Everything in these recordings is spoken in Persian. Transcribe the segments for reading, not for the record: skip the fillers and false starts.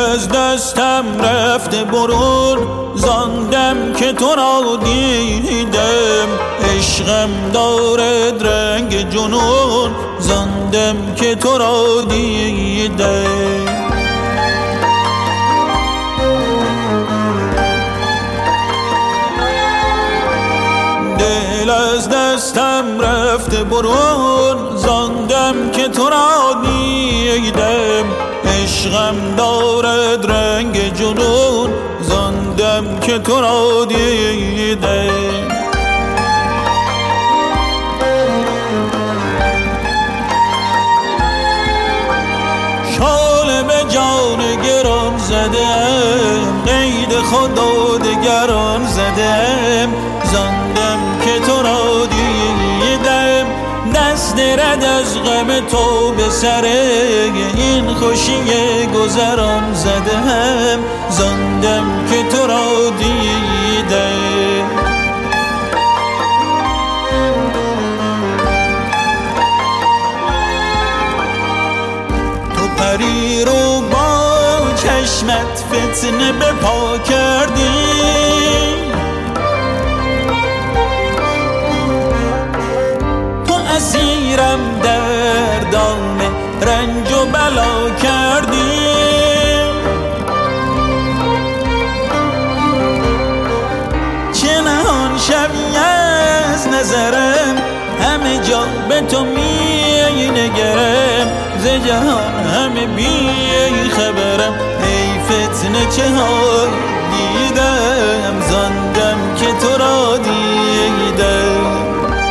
از دستم رفته برون، زاندم که تو را دیدم. عشقم دارد رنگ جنون، زاندم که تو را دیدم. دل از دستم رفته برون، زاندم که تو را دیدم. عشقم دارد رنگ جنون، زاندم که تو را دیدم. شال به جان گران زدم، قید خدا دگران زدم. زاندم که تو را دیدم، دست رد از غم تو به سر این خوشی گذران زدم. زاندم که تو را دیدم. تو پری رو با چشمت فتنه به پا کردی، اسیرم در دام رنج و بلا کردی. چه نهان شوی از نظرم، همه جا به تو می نگرم. ز جهان همه بی خبرم، ای فتنه چه ها دیدم. زاندم که تو را دیدم.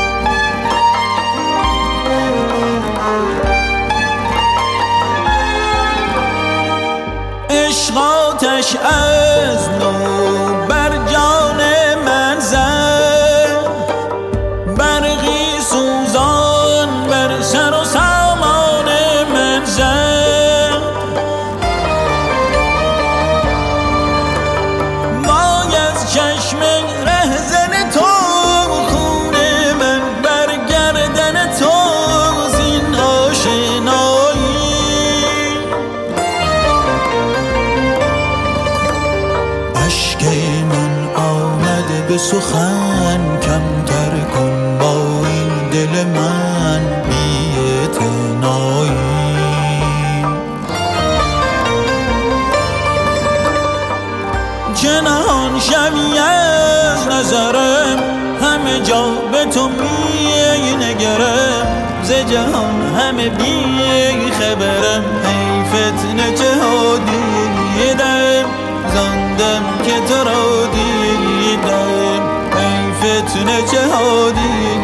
عشق آتش از نو بر جان من زد، برقی سوزان بر سر و سامان من زد. وای از چشم رهزن تو، خون من بر گردن تو، زین آشنایی. اشک من آمده به سخن، کمتر کن با این دل من بی‌اعتنایی. چه نهان شوی از نظرم، همه جا به تو می نگرم. ز جهان همه بی خبرم، ای فتنه چه ها دیدم. زاندم که تو را دیدم، ای فتنه چه ها دیدم.